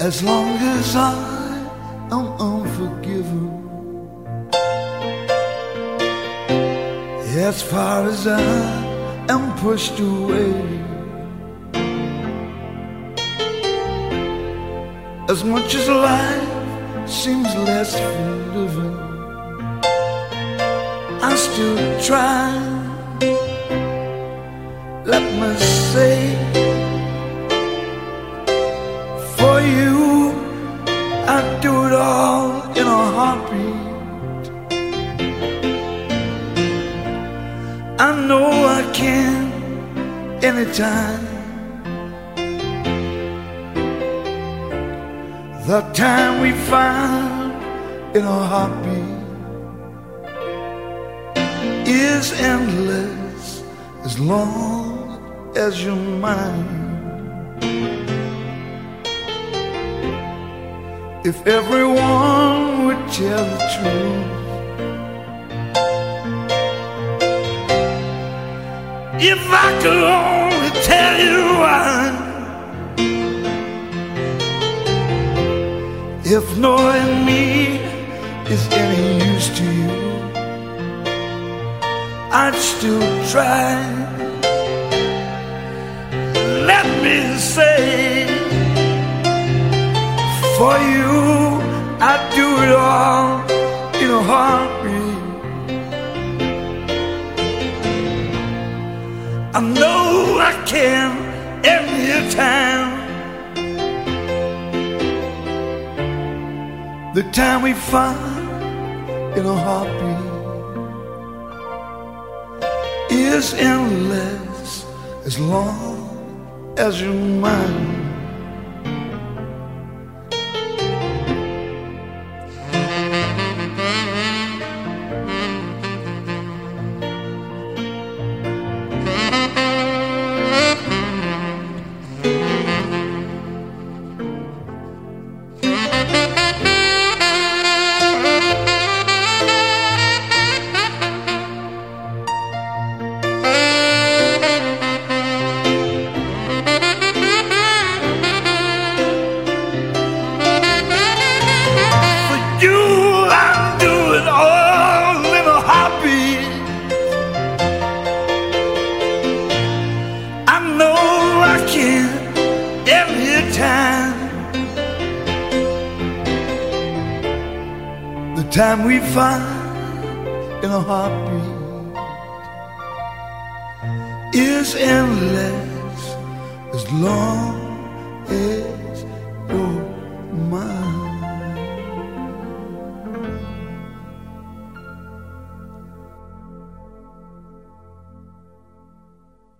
As long as I am unforgiven, as far as I am pushed away, as much as life seems less for living, I still try. Let me say, for you I'd do it all in a heartbeat. I know I can anytime. The time we find in a heartbeat is endless as long as you're mine. If everyone would tell the truth, if I could only tell you why, if knowing me is any use to you, I'd still try. Let me say, for you I'd do it all in a heartbeat. I know I can every time. The time we find in a heartbeat is endless as long as you're mine. The time we find in a heartbeat is endless as long